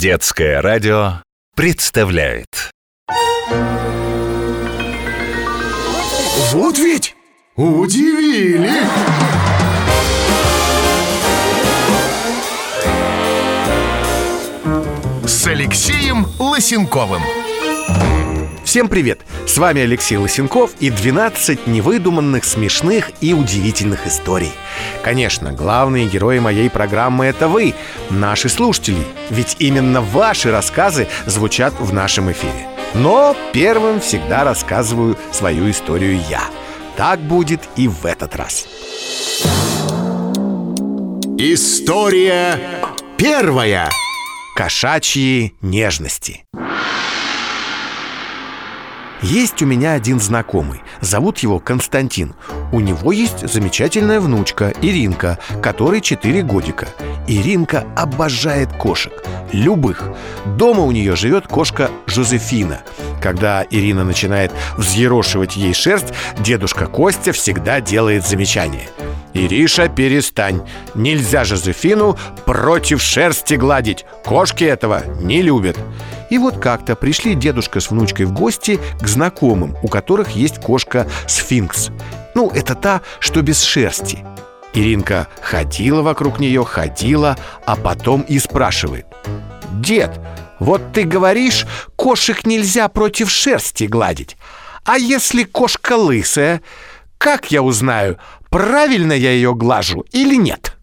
Детское радио представляет. Вот ведь удивили! С Алексеем Лысенковым. Всем привет! С вами Алексей Лысенков и 12 невыдуманных, смешных и удивительных историй. Конечно, главные герои моей программы — это вы, наши слушатели. Ведь именно ваши рассказы звучат в нашем эфире. Но первым всегда рассказываю свою историю я. Так будет и в этот раз. История первая. Кошачьи нежности. Есть у меня один знакомый, зовут его Константин. У него есть замечательная внучка Иринка, которой 4 годика. Иринка обожает кошек, любых. Дома у нее живет кошка Жозефина. Когда Ирина начинает взъерошивать ей шерсть, дедушка Костя всегда делает замечание: «Ириша, перестань, нельзя Жозефину против шерсти гладить, кошки этого не любят». И вот как-то пришли дедушка с внучкой в гости к знакомым, у которых есть кошка Сфинкс. Ну, это та, что без шерсти. Иринка ходила вокруг нее, а потом и спрашивает: «Дед, вот ты говоришь, кошек нельзя против шерсти гладить. А если кошка лысая, как я узнаю, правильно я ее глажу или нет?»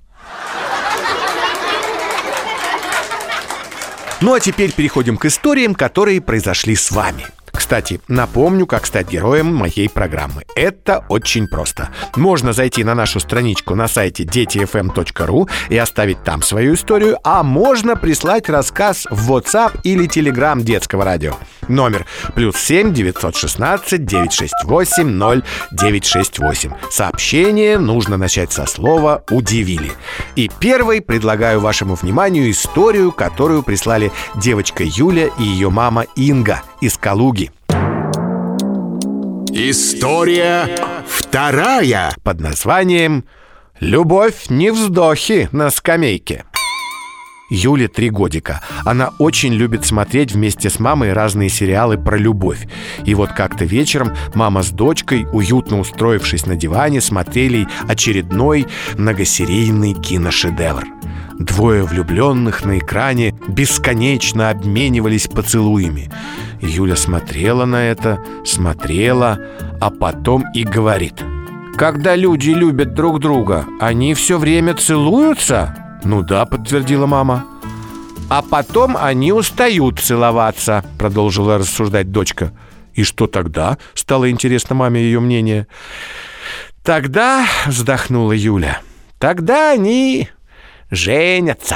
Ну а теперь переходим к историям, которые произошли с вами. Кстати, напомню, как стать героем моей программы. Это очень просто. Можно зайти на нашу страничку на сайте детифм.ру и оставить там свою историю, а можно прислать рассказ в WhatsApp или Telegram детского радио. Номер +7 916 968 0968. Сообщение нужно начать со слова «удивили». И первой предлагаю вашему вниманию историю, которую прислали девочка Юля и ее мама Инга из Калуги. История вторая. Под названием «Любовь не вздохи на скамейке». Юле 3 годика. Она очень любит смотреть вместе с мамой разные сериалы про любовь. И вот как-то вечером мама с дочкой, уютно устроившись на диване, смотрели очередной многосерийный киношедевр. Двое влюбленных на экране бесконечно обменивались поцелуями. Юля смотрела на это, а потом и говорит: «Когда люди любят друг друга, они все время целуются?» «Ну да», — подтвердила мама. «А потом они устают целоваться», — продолжила рассуждать дочка. «И что тогда?» — стало интересно маме ее мнение. «Тогда», — вздохнула Юля, — «тогда они женятся».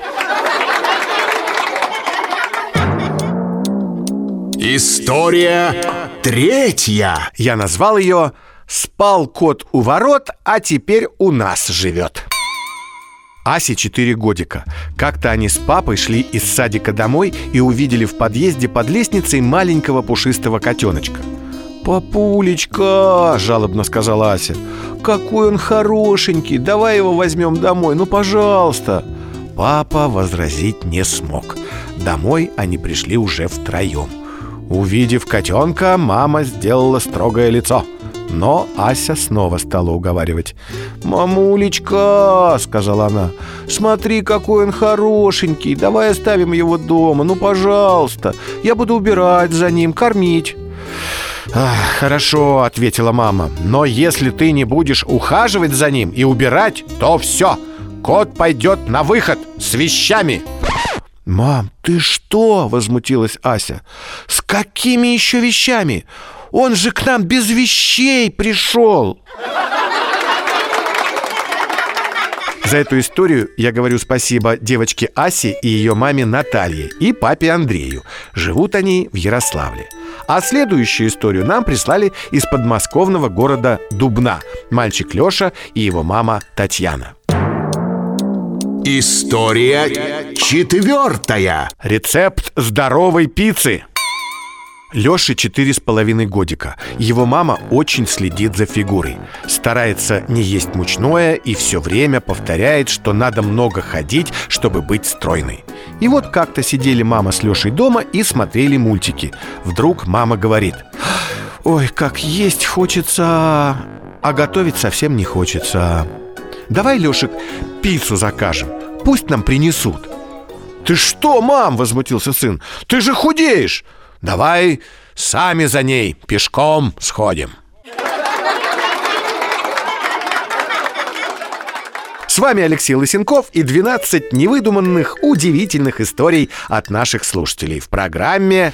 История третья. Я назвал ее «Спал кот у ворот, а теперь у нас живет». Асе 4 годика. Как-то они с папой шли из садика домой и увидели в подъезде под лестницей маленького пушистого котеночка. «Папулечка», — жалобно сказала Ася, — «какой он хорошенький, давай его возьмем домой, ну пожалуйста». Папа возразить не смог. Домой они пришли уже втроем. Увидев котенка, мама сделала строгое лицо. Но Ася снова стала уговаривать. «Мамулечка», — сказала она, — «смотри, какой он хорошенький, давай оставим его дома, ну пожалуйста, я буду убирать за ним, кормить». «Хорошо», — ответила мама, — «но если ты не будешь ухаживать за ним и убирать, то все, кот пойдет на выход с вещами». «Мам, ты что?» — возмутилась Ася. «С какими еще вещами? Он же к нам без вещей пришел!» За эту историю я говорю спасибо девочке Асе и ее маме Наталье и папе Андрею. Живут они в Ярославле. А следующую историю нам прислали из подмосковного города Дубна мальчик Леша и его мама Татьяна. История четвертая. Рецепт здоровой пиццы. Лёше 4,5 годика. Его мама очень следит за фигурой. Старается не есть мучное и все время повторяет, что надо много ходить, чтобы быть стройной. И вот как-то сидели мама с Лёшей дома и смотрели мультики. Вдруг мама говорит: «Ой, как есть хочется, а готовить совсем не хочется. Давай, Лёшек, пиццу закажем, пусть нам принесут». «Ты что, мам?» — возмутился сын. «Ты же худеешь!» «Давай сами за ней пешком сходим». С вами Алексей Лысенков и 12 невыдуманных, удивительных историй от наших слушателей в программе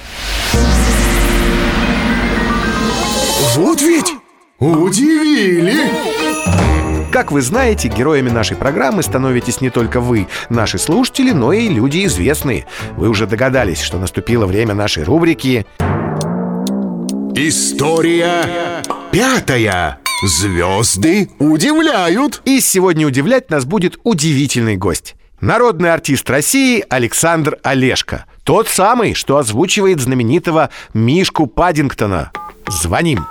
Вот ведь удивили! Как вы знаете, героями нашей программы становитесь не только вы, наши слушатели, но и люди известные. Вы уже догадались, что наступило время нашей рубрики История пятая. Звезды удивляют. И сегодня удивлять нас будет удивительный гость. Народный артист России Александр Олешко. Тот самый, что озвучивает знаменитого Мишку Паддингтона. Звоним.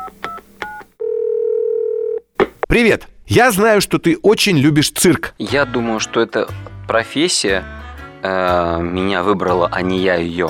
Привет. Я знаю, что ты очень любишь цирк. Я думаю, что эта профессия меня выбрала, а не я ее.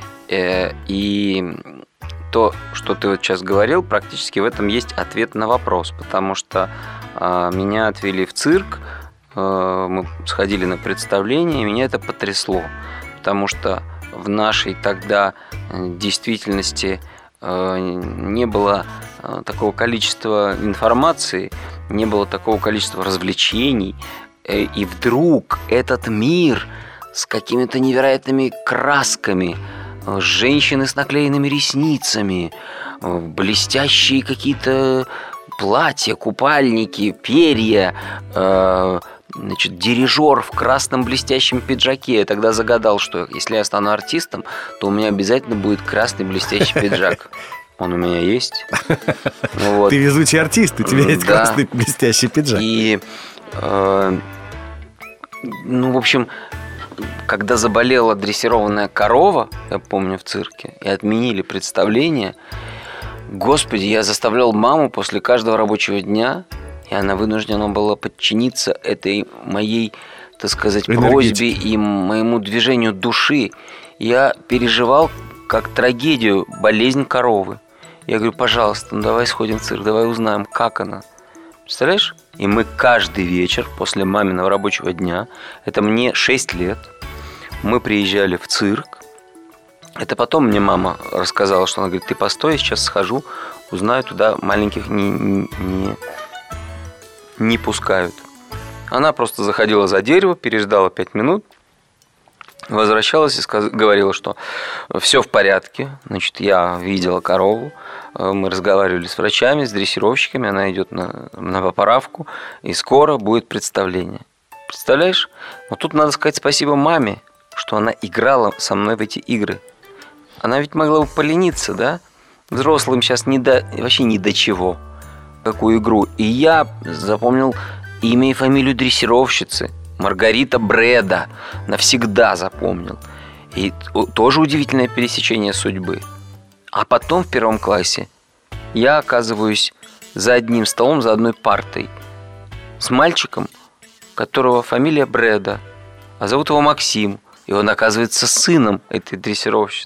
И то, что ты вот сейчас говорил, практически в этом есть ответ на вопрос. Потому что меня отвели в цирк, мы сходили на представление, и меня это потрясло. Потому что в нашей тогда действительности не было такого количества информации, не было такого количества развлечений. И вдруг этот мир с какими-то невероятными красками, женщины с наклеенными ресницами, блестящие какие-то платья, купальники, перья, дирижер в красном блестящем пиджаке. Я тогда загадал, что если я стану артистом, то у меня обязательно будет красный блестящий пиджак. Он у меня есть. Вот. Ты везучий артист, у тебя есть красный блестящий пиджак. И, в общем, когда заболела дрессированная корова, я помню, в цирке, и отменили представление, господи, я заставлял маму после каждого рабочего дня, и она вынуждена была подчиниться этой моей, так сказать, просьбе и моему движению души. Я переживал как трагедию болезнь коровы. Я говорю: пожалуйста, давай сходим в цирк, давай узнаем, как она. Представляешь? И мы каждый вечер после маминого рабочего дня, это мне 6 лет, мы приезжали в цирк. Это потом мне мама рассказала, что она говорит: ты постой, я сейчас схожу, узнаю, туда маленьких не пускают. Она просто заходила за дерево, переждала 5 минут, возвращалась и говорила, что все в порядке. Значит, я видела корову, мы разговаривали с врачами, с дрессировщиками, она идет на поправку, и скоро будет представление. Представляешь? Но тут надо сказать спасибо маме, что она играла со мной в эти игры. Она ведь могла бы полениться, да? Взрослым сейчас вообще ни до чего. Какую игру. И я запомнил имя и фамилию дрессировщицы. Маргарита Бреда. Навсегда запомнил. И тоже удивительное пересечение судьбы. А потом в 1 классе я оказываюсь за одним столом, за одной партой с мальчиком, которого фамилия Бреда, а зовут его Максим. И он оказывается сыном этой дрессировщицы.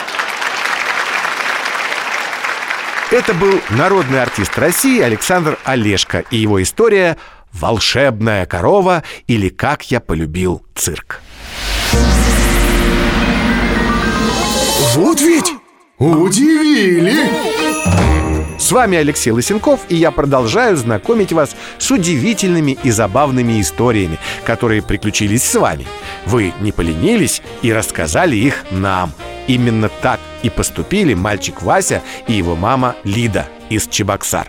Это был народный артист России Александр Олешко и его история «Волшебная корова» или «Как я полюбил цирк». Вот ведь удивили! С вами Алексей Лысенков, и я продолжаю знакомить вас с удивительными и забавными историями, которые приключились с вами. Вы не поленились и рассказали их нам. Именно так и поступили мальчик Вася и его мама Лида из Чебоксар.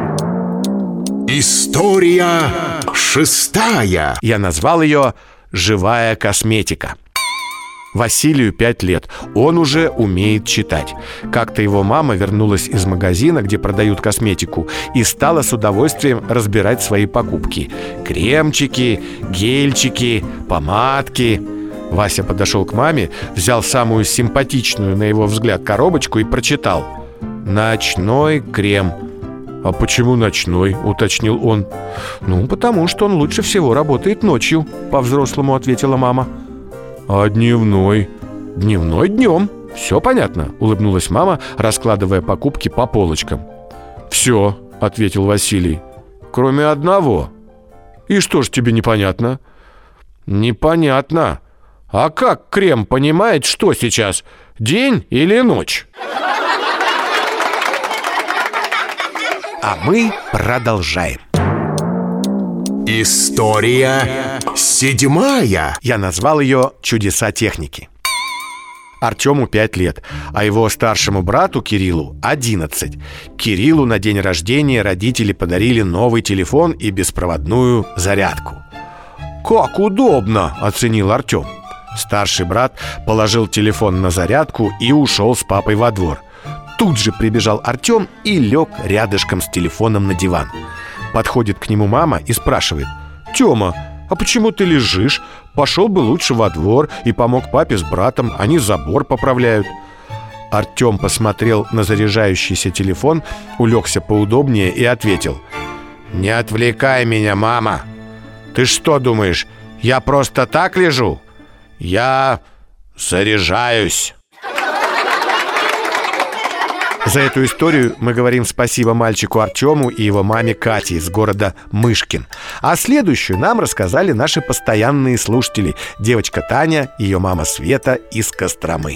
История шестая. Я назвал ее «Живая косметика». Василию 5 лет. Он уже умеет читать. Как-то его мама вернулась из магазина, где продают косметику, и стала с удовольствием разбирать свои покупки. Кремчики, гельчики, помадки. Вася подошел к маме, взял самую симпатичную, на его взгляд, коробочку и прочитал: «Ночной крем». «А почему ночной?» — уточнил он. «Ну, потому что он лучше всего работает ночью», — по-взрослому ответила мама. «А дневной?» «Дневной днем. Все понятно», — улыбнулась мама, раскладывая покупки по полочкам. «Все», — ответил Василий, — «кроме одного». «И что ж тебе непонятно?» «Непонятно. А как крем понимает, что сейчас, день или ночь?» А мы продолжаем. История 7. Я назвал ее «Чудеса техники». Артему 5 лет, а его старшему брату Кириллу 11. Кириллу на день рождения родители подарили новый телефон и беспроводную зарядку. «Как удобно!» – оценил Артем. Старший брат положил телефон на зарядку и ушел с папой во двор. Тут же прибежал Артем и лег рядышком с телефоном на диван. Подходит к нему мама и спрашивает: «Тема, а почему ты лежишь? Пошел бы лучше во двор и помог папе с братом, они забор поправляют». Артем посмотрел на заряжающийся телефон, улегся поудобнее и ответил: «Не отвлекай меня, мама. Ты что думаешь, я просто так лежу? Я заряжаюсь». За эту историю мы говорим спасибо мальчику Артему и его маме Кате из города Мышкин. А следующую нам рассказали наши постоянные слушатели: девочка Таня, ее мама Света из Костромы.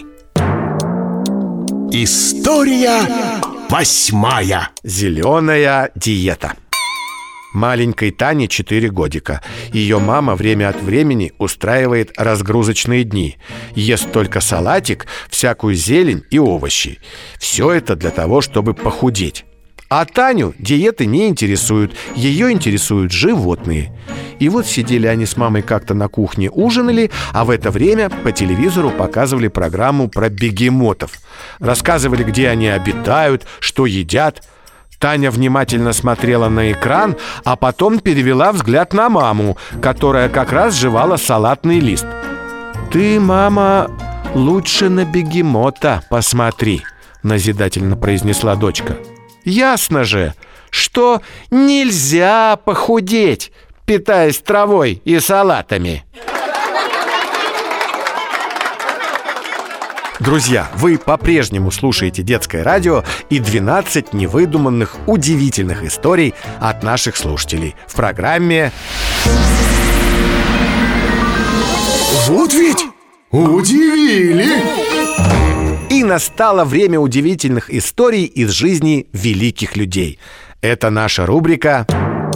История 8. Зеленая диета. Маленькой Тане 4 годика. Ее мама время от времени устраивает разгрузочные дни. Ест только салатик, всякую зелень и овощи. Все это для того, чтобы похудеть. А Таню диеты не интересуют, ее интересуют животные. И вот сидели они с мамой как-то на кухне, ужинали, а в это время по телевизору показывали программу про бегемотов. Рассказывали, где они обитают, что едят. Таня внимательно смотрела на экран, а потом перевела взгляд на маму, которая как раз жевала салатный лист. «Ты, мама, лучше на бегемота посмотри», — назидательно произнесла дочка. «Ясно же, что нельзя похудеть, питаясь травой и салатами». Друзья, вы по-прежнему слушаете Детское радио и 12 невыдуманных, удивительных историй от наших слушателей в программе Вот ведь удивили! И настало время удивительных историй из жизни великих людей. Это наша рубрика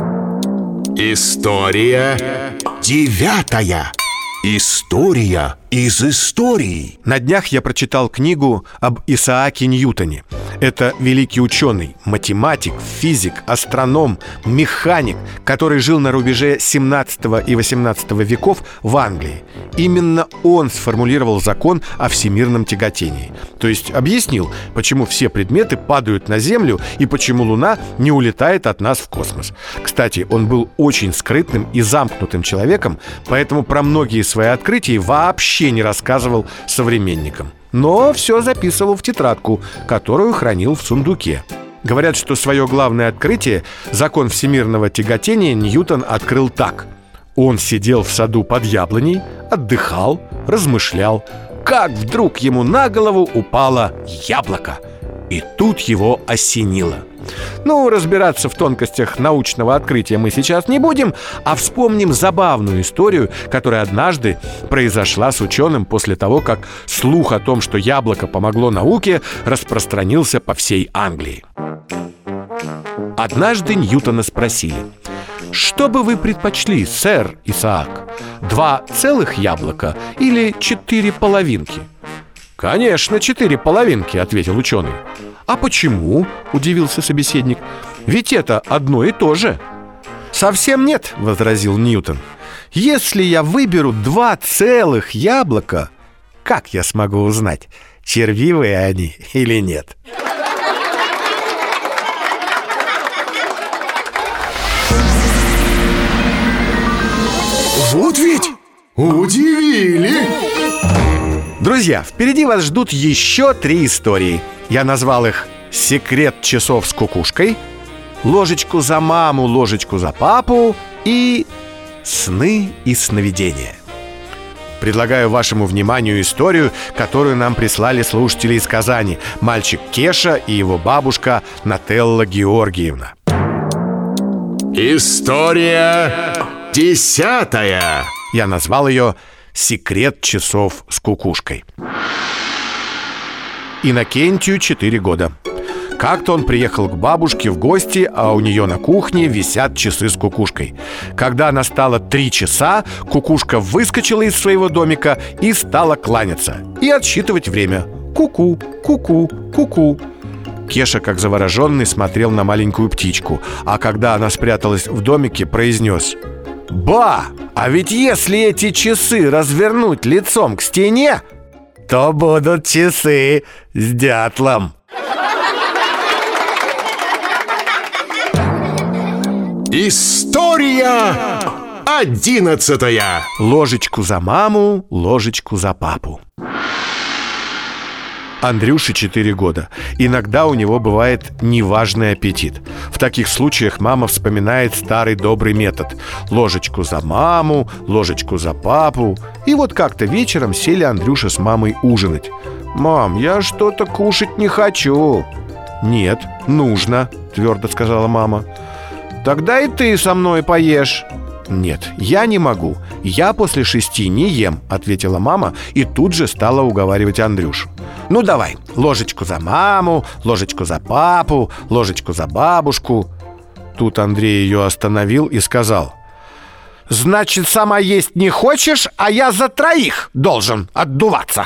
История 9. История из истории. На днях я прочитал книгу об Исааке Ньютоне. Это великий ученый, математик, физик, астроном, механик, который жил на рубеже 17 и 18 веков в Англии. Именно он сформулировал закон о всемирном тяготении. То есть объяснил, почему все предметы падают на Землю и почему Луна не улетает от нас в космос. Кстати, он был очень скрытным и замкнутым человеком, поэтому про многие свои открытия вообще не рассказывал современникам. Но все записывал в тетрадку, которую хранил в сундуке. Говорят, что свое главное открытие, закон всемирного тяготения, Ньютон открыл так. Он сидел в саду под яблоней, отдыхал, размышлял, как вдруг ему на голову упало яблоко. И тут его осенило. Ну, разбираться в тонкостях научного открытия мы сейчас не будем, а вспомним забавную историю, которая однажды произошла с ученым после того, как слух о том, что яблоко помогло науке, распространился по всей Англии. Однажды Ньютона спросили: «Что бы вы предпочли, сэр Исаак? 2 целых яблока или 4 половинки?» «Конечно, 4 половинки», — ответил ученый. «А почему?» — удивился собеседник. «Ведь это одно и то же». «Совсем нет», — возразил Ньютон. «Если я выберу 2 целых яблока, как я смогу узнать, червивые они или нет?» Вот ведь удивили! Друзья, впереди вас ждут еще 3 истории. Я назвал их «Секрет часов с кукушкой», «Ложечку за маму, ложечку за папу» и «Сны и сновидения». Предлагаю вашему вниманию историю, которую нам прислали слушатели из Казани. Мальчик Кеша и его бабушка Нателла Георгиевна. История 10. Я назвал ее «Секрет часов с кукушкой». Иннокентию 4 года. Как-то он приехал к бабушке в гости, а у нее на кухне висят часы с кукушкой. Когда настало 3 часа, кукушка выскочила из своего домика и стала кланяться и отсчитывать время. Ку-ку, ку-ку, ку-ку. Кеша, как завороженный, смотрел на маленькую птичку, а когда она спряталась в домике, произнес: «Ба! А ведь если эти часы развернуть лицом к стене, то будут часы с дятлом». История 11. Ложечку за маму, ложечку за папу. Андрюше 4 года. Иногда у него бывает неважный аппетит. В таких случаях мама вспоминает старый добрый метод: ложечку за маму, ложечку за папу. И вот как-то вечером сели Андрюша с мамой ужинать. «Мам, я что-то кушать не хочу». «Нет, нужно», твердо сказала мама. «Тогда и ты со мной поешь». «Нет, я не могу. Я после 6 не ем», ответила мама и тут же стала уговаривать Андрюшу. «Ну давай, ложечку за маму, ложечку за папу, ложечку за бабушку». Тут Андрей ее остановил и сказал: «Значит, сама есть не хочешь, а я за 3 должен отдуваться».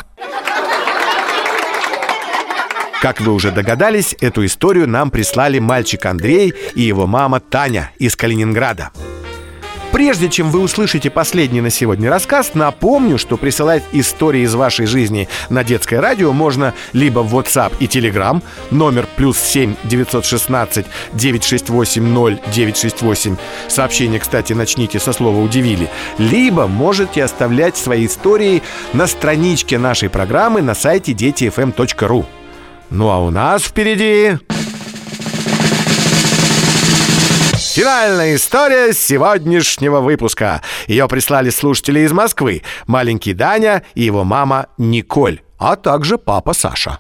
Как вы уже догадались, эту историю нам прислали мальчик Андрей и его мама Таня из Калининграда. Прежде чем вы услышите последний на сегодня рассказ, напомню, что присылать истории из вашей жизни на детское радио можно либо в WhatsApp и Telegram, номер +7 916 968 0968. Сообщение, кстати, начните со слова «удивили». Либо можете оставлять свои истории на страничке нашей программы на сайте детифм.ру. Ну а у нас впереди финальная история сегодняшнего выпуска. Ее прислали слушатели из Москвы: маленький Даня и его мама Николь, а также папа Саша.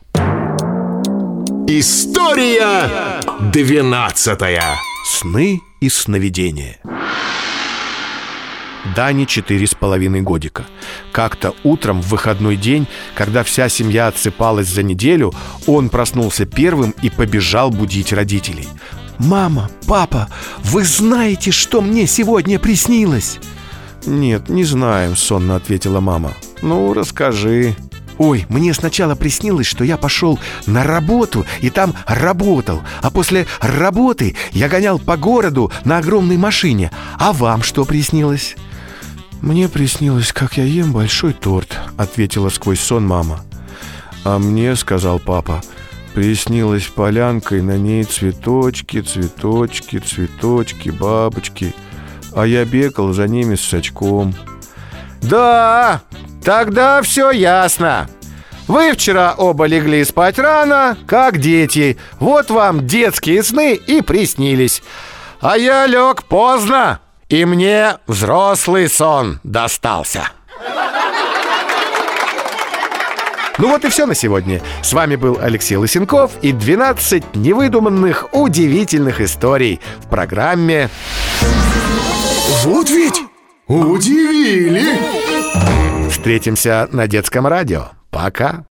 История 12. Сны и сновидения. Дане 4,5 годика. Как-то утром в выходной день, когда вся семья отсыпалась за неделю, он проснулся первым и побежал будить родителей. «Мама, папа, вы знаете, что мне сегодня приснилось?» «Нет, не знаем», — сонно ответила мама. «Ну, расскажи». «Ой, мне сначала приснилось, что я пошел на работу и там работал, а после работы я гонял по городу на огромной машине. А вам что приснилось?» «Мне приснилось, как я ем большой торт», — ответила сквозь сон мама. «А мне, — сказал папа, — приснилась полянка, и на ней цветочки, цветочки, цветочки, бабочки, а я бегал за ними с сачком». «Да, тогда все ясно. Вы вчера оба легли спать рано, как дети. Вот вам детские сны и приснились. А я лег поздно, и мне взрослый сон достался». Ну вот и все на сегодня. С вами был Алексей Лысенков и 12 невыдуманных удивительных историй в программе Вот ведь удивили! «Встретимся на детском радио». Пока.